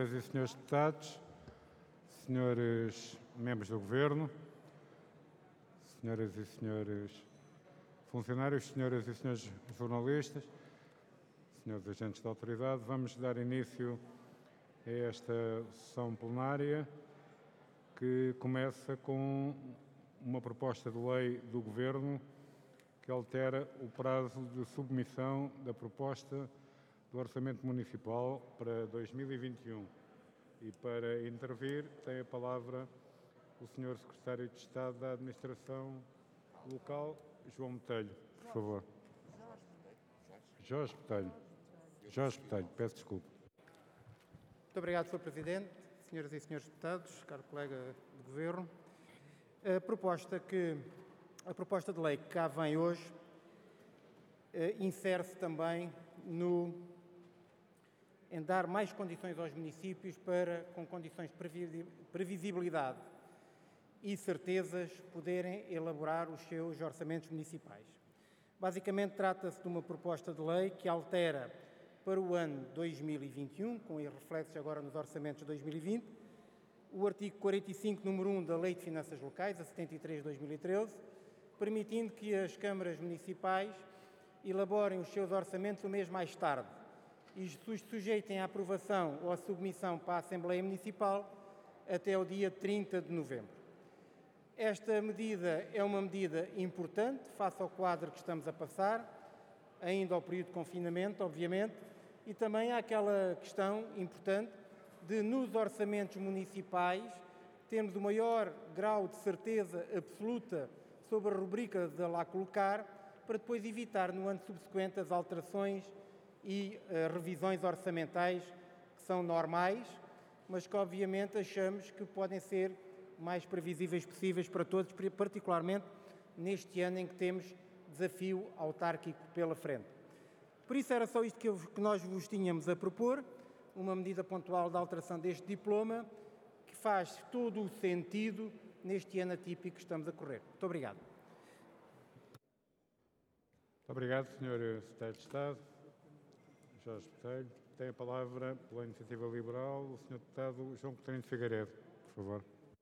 Senhoras e senhores deputados, senhores membros do Governo, senhoras e senhores funcionários, senhoras e senhores jornalistas, senhores agentes da autoridade, vamos dar início a esta sessão plenária que começa com uma proposta de lei do Governo que altera o prazo de submissão da proposta do Orçamento Municipal para 2021. E para intervir tem a palavra o Sr. Secretário de Estado da Administração Local, João Botelho, por favor. Jorge Botelho, peço desculpa. Muito obrigado, Sr. Presidente, senhoras e senhores deputados, caro colega de Governo. A proposta de lei que cá vem hoje insere-se também em dar mais condições aos municípios para, com condições de previsibilidade e certezas, poderem elaborar os seus orçamentos municipais. Basicamente, trata-se de uma proposta de lei que altera para o ano 2021, com reflexos agora nos orçamentos de 2020, o artigo 45, número 1 da Lei de Finanças Locais, a 73 de 2013, permitindo que as câmaras municipais elaborem os seus orçamentos o mês mais tarde e os sujeitem à aprovação ou à submissão para a Assembleia Municipal até o dia 30 de novembro. Esta medida é uma medida importante face ao quadro que estamos a passar, ainda ao período de confinamento, obviamente, e também àquela questão importante de, nos orçamentos municipais, termos o maior grau de certeza absoluta sobre a rubrica de lá colocar, para depois evitar, no ano subsequente, as alterações e revisões orçamentais que são normais, mas que obviamente achamos que podem ser mais previsíveis possíveis para todos, particularmente neste ano em que temos desafio autárquico pela frente. Por isso era só isto que nós vos tínhamos a propor, uma medida pontual de alteração deste diploma, que faz todo o sentido neste ano atípico que estamos a correr. Muito obrigado. Muito obrigado, Sr. Secretário de Estado. Jorge Botelho. Tem a palavra, pela Iniciativa Liberal, o Sr. Deputado João Coutinho de Figueiredo, por favor.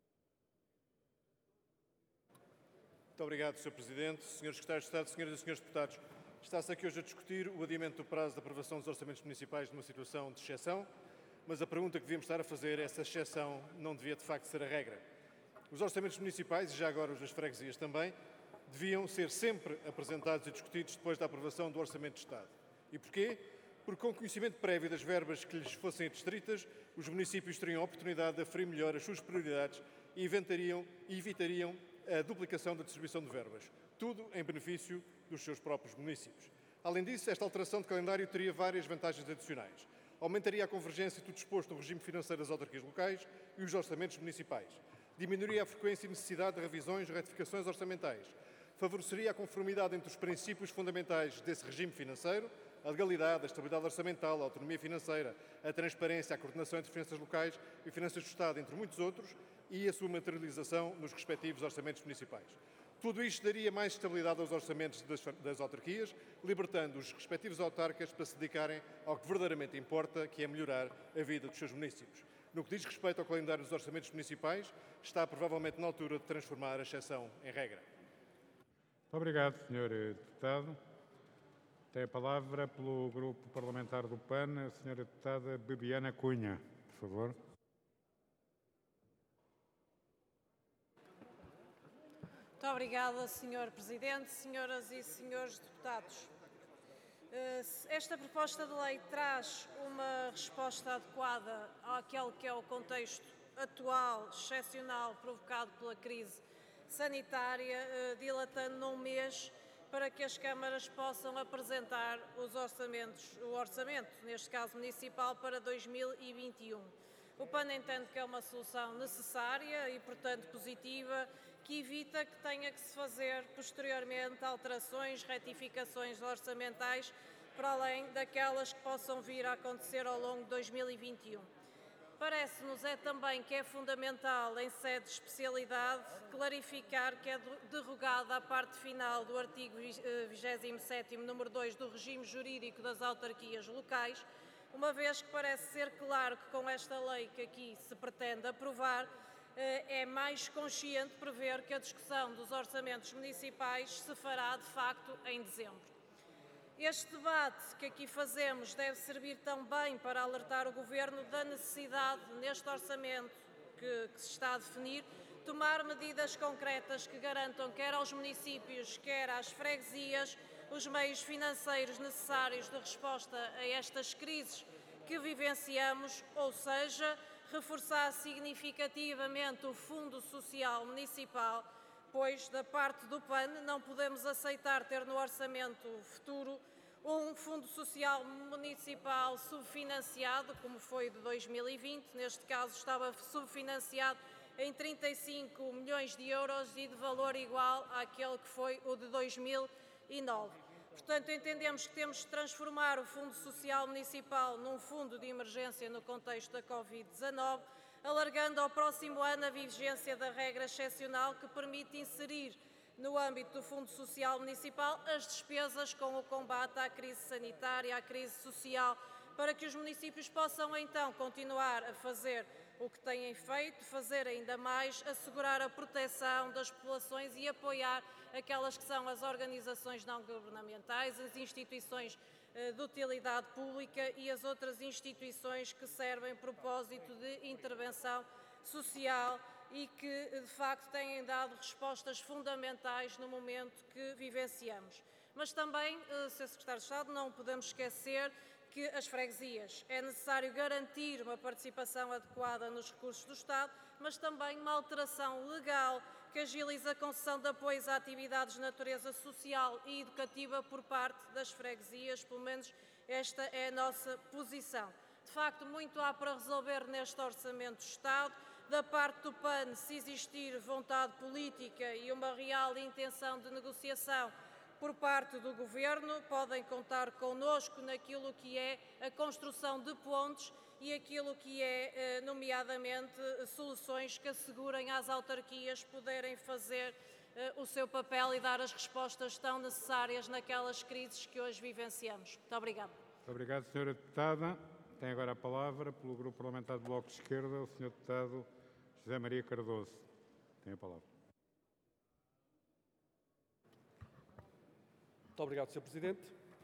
Muito obrigado, Sr. Presidente. Senhores Secretários de Estado, senhoras e senhores deputados, está-se aqui hoje a discutir o adiamento do prazo de aprovação dos orçamentos municipais numa situação de exceção, mas a pergunta que devíamos estar a fazer é se a exceção não devia de facto ser a regra. Os orçamentos municipais, e já agora os das freguesias também, deviam ser sempre apresentados e discutidos depois da aprovação do Orçamento de Estado. E porquê? Porque, com conhecimento prévio das verbas que lhes fossem adstritas, os municípios teriam a oportunidade de aferir melhor as suas prioridades e evitariam a duplicação da distribuição de verbas. Tudo em benefício dos seus próprios municípios. Além disso, esta alteração de calendário teria várias vantagens adicionais. Aumentaria a convergência do disposto no regime financeiro das autarquias locais e os orçamentos municipais. Diminuiria a frequência e necessidade de revisões e retificações orçamentais. Favoreceria a conformidade entre os princípios fundamentais desse regime financeiro, a legalidade, a estabilidade orçamental, a autonomia financeira, a transparência, a coordenação entre finanças locais e finanças do Estado, entre muitos outros, e a sua materialização nos respectivos orçamentos municipais. Tudo isto daria mais estabilidade aos orçamentos das autarquias, libertando os respectivos autarcas para se dedicarem ao que verdadeiramente importa, que é melhorar a vida dos seus municípios. No que diz respeito ao calendário dos orçamentos municipais, está provavelmente na altura de transformar a exceção em regra. Muito obrigado, Sr. Deputado. Tem a palavra pelo Grupo Parlamentar do PAN, a Sra. Deputada Bibiana Cunha, por favor. Muito obrigada, Sr. Presidente, senhoras e senhores deputados. Esta proposta de lei traz uma resposta adequada àquele que é o contexto atual, excepcional, provocado pela crise sanitária, dilatando num mês para que as câmaras possam apresentar o orçamento, neste caso municipal, para 2021. O PAN entende que é uma solução necessária e, portanto, positiva, que evita que tenha que se fazer posteriormente alterações, retificações orçamentais, para além daquelas que possam vir a acontecer ao longo de 2021. Parece-nos também que é fundamental, em sede de especialidade, clarificar que é derrogada a parte final do artigo 27º, número 2 do regime jurídico das autarquias locais, uma vez que parece ser claro que com esta lei que aqui se pretende aprovar, é mais consciente prever que a discussão dos orçamentos municipais se fará, de facto, em dezembro. Este debate que aqui fazemos deve servir também para alertar o Governo da necessidade, neste orçamento que se está a definir, tomar medidas concretas que garantam quer aos municípios, quer às freguesias, os meios financeiros necessários de resposta a estas crises que vivenciamos, ou seja, reforçar significativamente o Fundo Social Municipal, pois, da parte do PAN, não podemos aceitar ter no orçamento futuro um Fundo Social Municipal subfinanciado, como foi de 2020, neste caso estava subfinanciado em 35 milhões de euros e de valor igual àquele que foi o de 2009. Portanto, entendemos que temos de transformar o Fundo Social Municipal num fundo de emergência no contexto da Covid-19, alargando ao próximo ano a vigência da regra excepcional que permite inserir no âmbito do Fundo Social Municipal as despesas com o combate à crise sanitária, à crise social, para que os municípios possam então continuar a fazer o que têm feito, fazer ainda mais, assegurar a proteção das populações e apoiar aquelas que são as organizações não governamentais, as instituições de utilidade pública e as outras instituições que servem propósito de intervenção social e que, de facto, têm dado respostas fundamentais no momento que vivenciamos. Mas também, Sr. Secretário de Estado, não podemos esquecer que as freguesias é necessário garantir uma participação adequada nos recursos do Estado, mas também uma alteração legal que agilize a concessão de apoios a atividades de natureza social e educativa por parte das freguesias, pelo menos esta é a nossa posição. De facto, muito há para resolver neste Orçamento do Estado. Da parte do PAN, se existir vontade política e uma real intenção de negociação por parte do Governo, podem contar connosco naquilo que é a construção de pontes e aquilo que é, nomeadamente, soluções que assegurem às autarquias poderem fazer o seu papel e dar as respostas tão necessárias naquelas crises que hoje vivenciamos. Muito obrigada. Muito obrigado, Sra. Deputada. Tem agora a palavra, pelo Grupo Parlamentar do Bloco de Esquerda, o Sr. Deputado José Maria Cardoso. Tem a palavra. Muito obrigado, Sr. Presidente.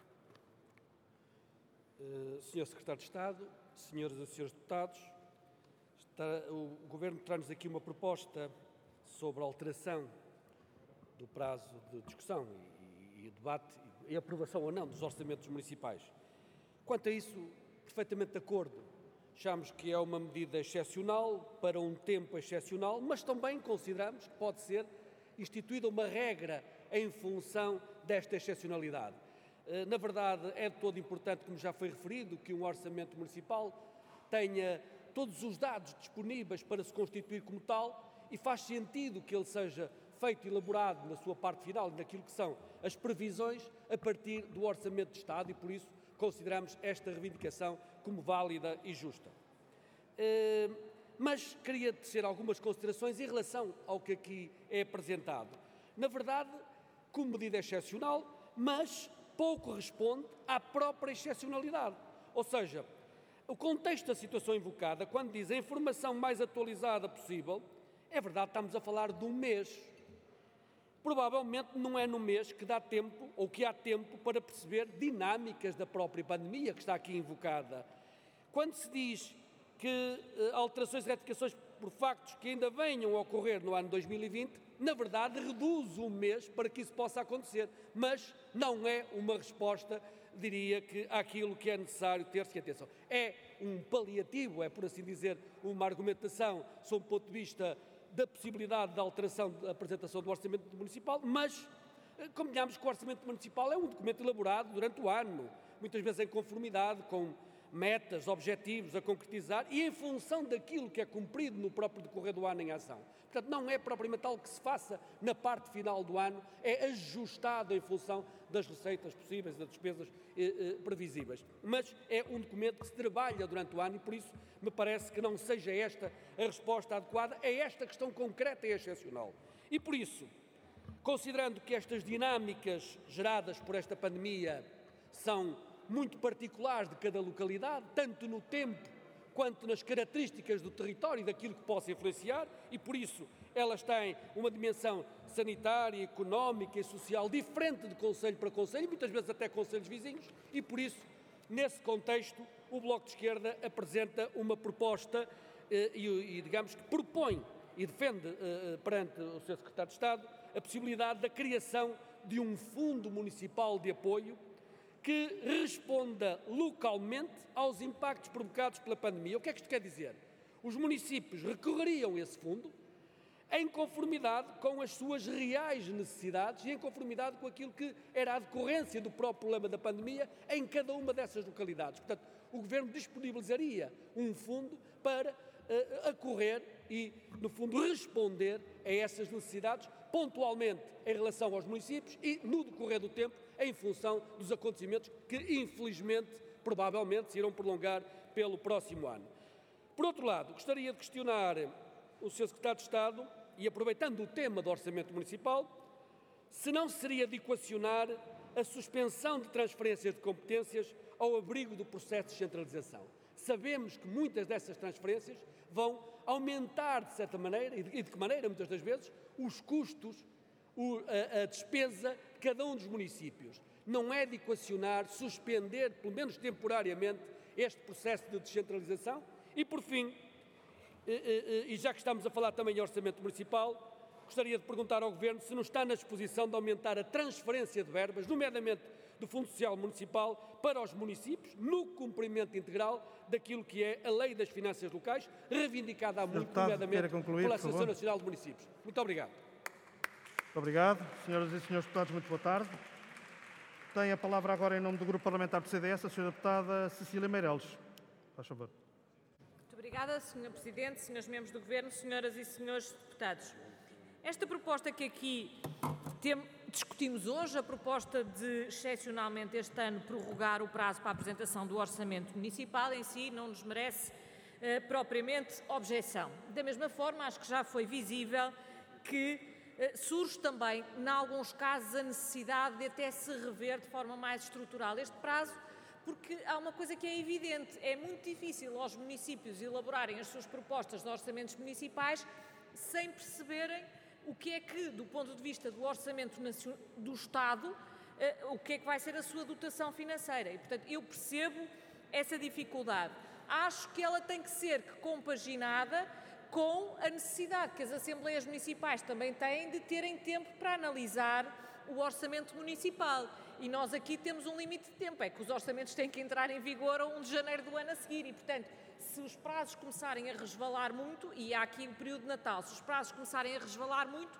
Sr. Secretário de Estado, Senhoras e Senhores Deputados, o Governo traz-nos aqui uma proposta sobre a alteração do prazo de discussão e debate e aprovação ou não dos orçamentos municipais. Quanto a isso, perfeitamente de acordo. Achamos que é uma medida excepcional, para um tempo excepcional, mas também consideramos que pode ser instituída uma regra em função desta excepcionalidade. Na verdade, é de todo importante, como já foi referido, que um orçamento municipal tenha todos os dados disponíveis para se constituir como tal e faz sentido que ele seja feito e elaborado na sua parte final, naquilo que são as previsões a partir do Orçamento de Estado e, por isso, consideramos esta reivindicação como válida e justa. Mas queria tecer algumas considerações em relação ao que aqui é apresentado. Na verdade, como medida excepcional, mas pouco responde à própria excepcionalidade. Ou seja, o contexto da situação invocada, quando diz a informação mais atualizada possível, é verdade, estamos a falar de um mês. Provavelmente não é no mês que dá tempo, ou que há tempo para perceber dinâmicas da própria pandemia que está aqui invocada. Quando se diz que alterações e retificações por factos que ainda venham a ocorrer no ano 2020, na verdade reduz um mês para que isso possa acontecer, mas não é uma resposta, diria que, àquilo que é necessário ter-se atenção. É um paliativo, é por assim dizer, uma argumentação sob o ponto de vista da possibilidade de alteração da apresentação do Orçamento Municipal, mas convenhamos que o Orçamento Municipal é um documento elaborado durante o ano, muitas vezes em conformidade com metas, objetivos a concretizar e em função daquilo que é cumprido no próprio decorrer do ano em ação. Portanto, não é propriamente algo que se faça na parte final do ano, é ajustado em função das receitas possíveis e das despesas previsíveis. Mas é um documento que se trabalha durante o ano e, por isso, me parece que não seja esta a resposta adequada a esta questão concreta e excepcional. E, por isso, considerando que estas dinâmicas geradas por esta pandemia são muito particulares de cada localidade, tanto no tempo quanto nas características do território e daquilo que possa influenciar, e por isso elas têm uma dimensão sanitária, económica e social diferente de concelho para concelho, muitas vezes até concelhos vizinhos, e por isso, nesse contexto, o Bloco de Esquerda apresenta uma proposta e digamos que propõe e defende perante o Sr. Secretário de Estado a possibilidade da criação de um fundo municipal de apoio que responda localmente aos impactos provocados pela pandemia. O que é que isto quer dizer? Os municípios recorreriam a esse fundo em conformidade com as suas reais necessidades e em conformidade com aquilo que era a decorrência do próprio problema da pandemia em cada uma dessas localidades. Portanto, o Governo disponibilizaria um fundo para acorrer e, no fundo, responder a essas necessidades pontualmente em relação aos municípios e, no decorrer do tempo, em função dos acontecimentos que, infelizmente, provavelmente se irão prolongar pelo próximo ano. Por outro lado, gostaria de questionar o Sr. Secretário de Estado, e aproveitando o tema do Orçamento Municipal, se não seria de equacionar a suspensão de transferências de competências ao abrigo do processo de descentralização. Sabemos que muitas dessas transferências vão aumentar, de certa maneira, e de que maneira, muitas das vezes, os custos, a despesa de cada um dos municípios. Não é de equacionar, suspender, pelo menos temporariamente, este processo de descentralização? E, por fim, e já que estamos a falar também em orçamento municipal, gostaria de perguntar ao Governo se não está na disposição de aumentar a transferência de verbas, nomeadamente do Fundo Social Municipal, para os municípios, no cumprimento integral daquilo que é a Lei das Finanças Locais, reivindicada há muito, nomeadamente pela Associação Nacional de Municípios. Muito obrigado. Muito obrigado. Senhoras e senhores deputados, muito boa tarde. Tem a palavra agora em nome do Grupo Parlamentar do CDS, a senhora deputada Cecília Meireles. Faz favor. Muito obrigada, Sr. Presidente, Srs. Membros do Governo, Senhoras e Senhores Deputados. Esta proposta que aqui discutimos hoje, a proposta de, excepcionalmente este ano, prorrogar o prazo para a apresentação do Orçamento Municipal, em si não nos merece propriamente objeção. Da mesma forma, acho que já foi visível que surge também, em alguns casos, a necessidade de até se rever de forma mais estrutural este prazo, porque há uma coisa que é evidente, é muito difícil aos municípios elaborarem as suas propostas de orçamentos municipais sem perceberem o que é que, do ponto de vista do orçamento do Estado, o que é que vai ser a sua dotação financeira. E, portanto, eu percebo essa dificuldade. Acho que ela tem que ser compaginada com a necessidade que as Assembleias Municipais também têm de terem tempo para analisar o orçamento municipal. E nós aqui temos um limite de tempo, é que os orçamentos têm que entrar em vigor a 1 de janeiro do ano a seguir e, portanto, se os prazos começarem a resvalar muito, e há aqui o período de Natal, se os prazos começarem a resvalar muito,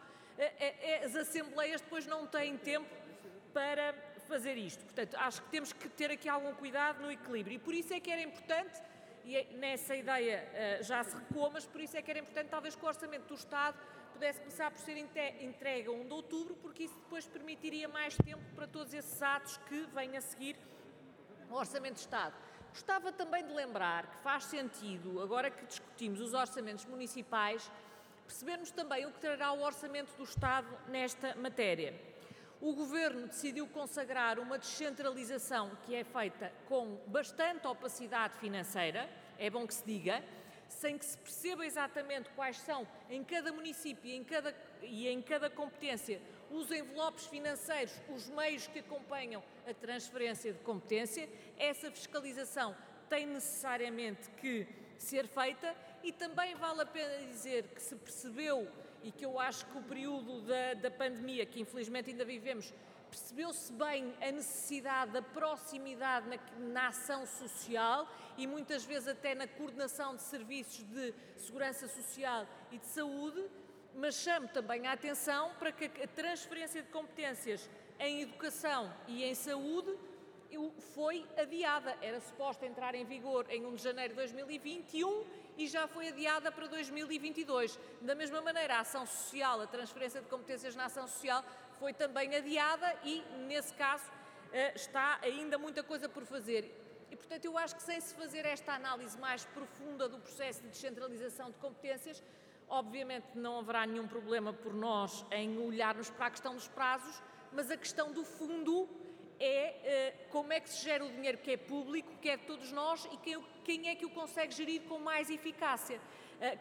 as Assembleias depois não têm tempo para fazer isto. Portanto, acho que temos que ter aqui algum cuidado no equilíbrio e por isso é que era importante, e nessa ideia já se recuou, mas por isso é que era importante talvez que o Orçamento do Estado pudesse começar por ser entregue a 1 de outubro, porque isso depois permitiria mais tempo para todos esses atos que vêm a seguir ao Orçamento de Estado. Gostava também de lembrar que faz sentido, agora que discutimos os orçamentos municipais, percebermos também o que trará o Orçamento do Estado nesta matéria. O Governo decidiu consagrar uma descentralização que é feita com bastante opacidade financeira, é bom que se diga, sem que se perceba exatamente quais são, em cada município e em cada competência, os envelopes financeiros, os meios que acompanham a transferência de competência. Essa fiscalização tem necessariamente que ser feita e também vale a pena dizer que se percebeu, e que eu acho que o período da pandemia, que infelizmente ainda vivemos, percebeu-se bem a necessidade da proximidade na ação social e muitas vezes até na coordenação de serviços de segurança social e de saúde, mas chamo também a atenção para que a transferência de competências em educação e em saúde foi adiada. Era suposta entrar em vigor em 1 de janeiro de 2021 e já foi adiada para 2022. Da mesma maneira, a ação social, a transferência de competências na ação social foi também adiada e, nesse caso, está ainda muita coisa por fazer. E, portanto, eu acho que sem se fazer esta análise mais profunda do processo de descentralização de competências, obviamente não haverá nenhum problema por nós em olharmos para a questão dos prazos, mas a questão do fundo é como é que se gera o dinheiro que é público, que é de todos nós, e quem é que o consegue gerir com mais eficácia.